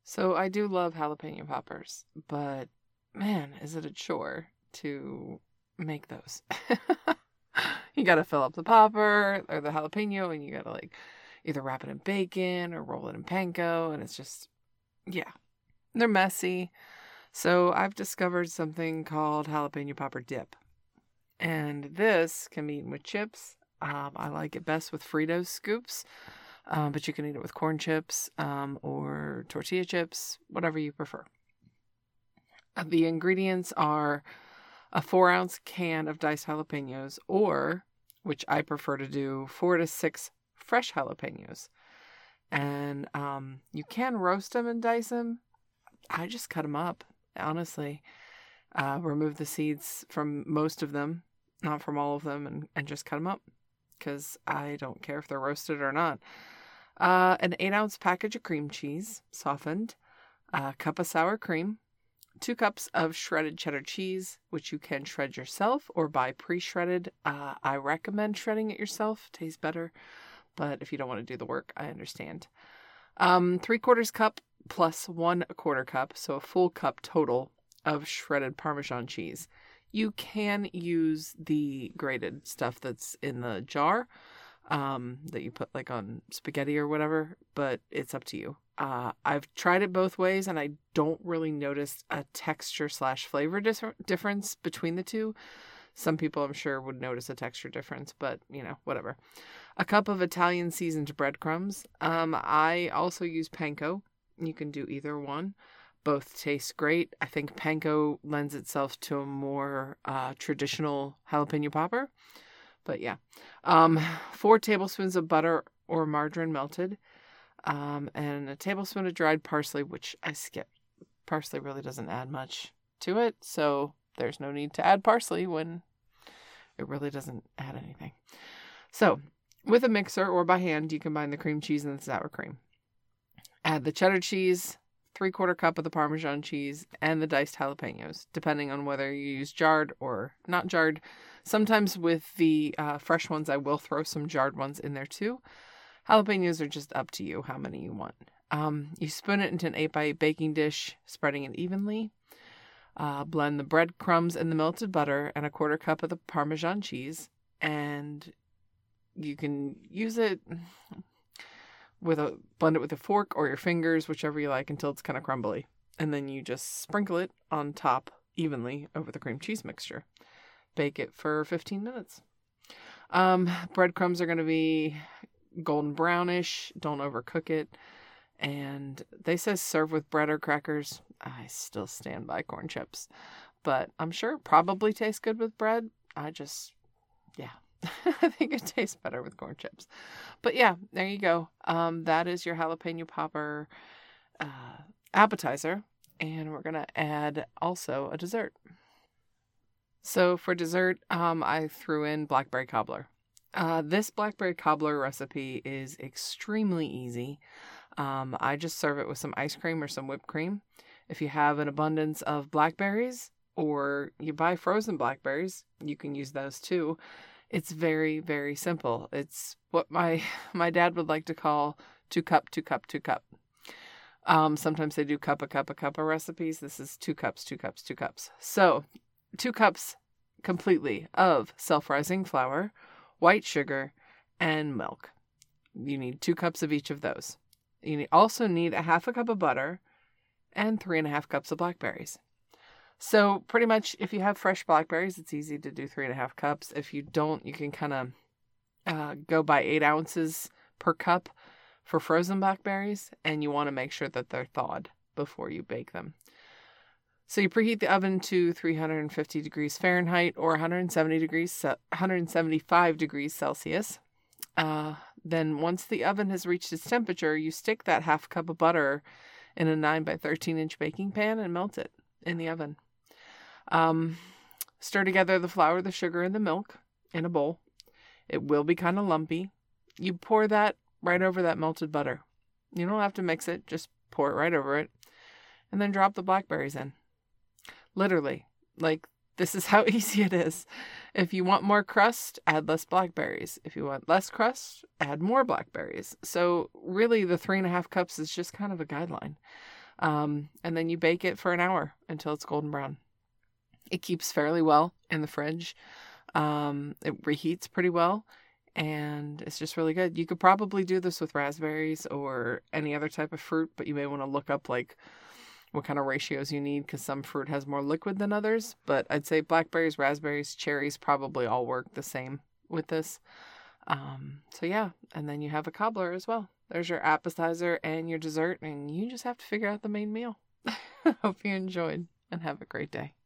So I do love jalapeno poppers, but man, is it a chore to make those. You gotta fill up the popper or the jalapeno, and you gotta like either wrap it in bacon or roll it in panko, and it's just, yeah, they're messy. So I've discovered something called jalapeno popper dip, and this can be eaten with chips. I like it best with Fritos scoops, but you can eat it with corn chips or tortilla chips, whatever you prefer. The ingredients are a 4-ounce can of diced jalapenos, or, which I prefer to do, 4 to 6 fresh jalapenos. And you can roast them and dice them. I just cut them up, honestly. Remove the seeds from most of them, not from all of them, and just cut them up, because I don't care if they're roasted or not. An 8-ounce package of cream cheese, softened, a cup of sour cream, 2 cups of shredded cheddar cheese, which you can shred yourself or buy pre-shredded. I recommend shredding it yourself. Tastes better. But if you don't want to do the work, I understand. 3/4 cup plus 1/4 cup, so a full cup total of shredded Parmesan cheese. You can use the grated stuff that's in the jar that you put like on spaghetti or whatever, but it's up to you. I've tried it both ways, and I don't really notice a texture / flavor difference between the two. Some people, I'm sure, would notice a texture difference, but, whatever. A cup of Italian seasoned breadcrumbs. I also use panko. You can do either one. Both taste great. I think panko lends itself to a more traditional jalapeno popper. But yeah. 4 tablespoons of butter or margarine melted. And a tablespoon of dried parsley, which I skipped. Parsley really doesn't add much to it, so there's no need to add parsley when it really doesn't add anything. So, with a mixer or by hand, you combine the cream cheese and the sour cream. Add the cheddar cheese, 3/4 cup of the Parmesan cheese, and the diced jalapenos, depending on whether you use jarred or not jarred. Sometimes with the fresh ones, I will throw some jarred ones in there too. Jalapenos are just up to you how many you want. You spoon it into an 8x8 baking dish, spreading it evenly. Blend the breadcrumbs and the melted butter and a 1/4 cup of the Parmesan cheese. And you can use it blend it with a fork or your fingers, whichever you like, until it's kind of crumbly. And then you just sprinkle it on top evenly over the cream cheese mixture. Bake it for 15 minutes. Breadcrumbs are going to be golden brownish. Don't overcook it. And they say serve with bread or crackers. I still stand by corn chips, but I'm sure it probably tastes good with bread. I think it tastes better with corn chips. But yeah, there you go. That is your jalapeno popper appetizer. And we're going to add also a dessert. So for dessert, I threw in blackberry cobbler. This blackberry cobbler recipe is extremely easy. I just serve it with some ice cream or some whipped cream. If you have an abundance of blackberries or you buy frozen blackberries, you can use those too. It's very, very simple. It's what my dad would like to call 2 cup, 2 cup, 2 cup. Sometimes they do cup of recipes. This is 2 cups, 2 cups, 2 cups. So 2 cups completely of self-rising flour, white sugar, and milk. You need 2 cups of each of those. You also need a 1/2 cup of butter and 3.5 cups of blackberries. So pretty much if you have fresh blackberries, it's easy to do 3.5 cups. If you don't, you can kind of go by 8 ounces per cup for frozen blackberries, and you want to make sure that they're thawed before you bake them. So you preheat the oven to 350 degrees Fahrenheit or 175 degrees Celsius. Then once the oven has reached its temperature, you stick that 1/2 cup of butter in a 9x13-inch baking pan and melt it in the oven. Stir together the flour, the sugar, and the milk in a bowl. It will be kind of lumpy. You pour that right over that melted butter. You don't have to mix it, just pour it right over it. And then drop the blackberries in. Literally, this is how easy it is. If you want more crust, add less blackberries. If you want less crust, add more blackberries. So really the 3.5 cups is just kind of a guideline. And then you bake it for an hour until it's golden brown. It keeps fairly well in the fridge. It reheats pretty well, and it's just really good. You could probably do this with raspberries or any other type of fruit, but you may want to look up like what kind of ratios you need, because some fruit has more liquid than others. But I'd say blackberries, raspberries, cherries probably all work the same with this. So yeah, and then you have a cobbler as well. There's your appetizer and your dessert, and you just have to figure out the main meal. Hope you enjoyed, and have a great day.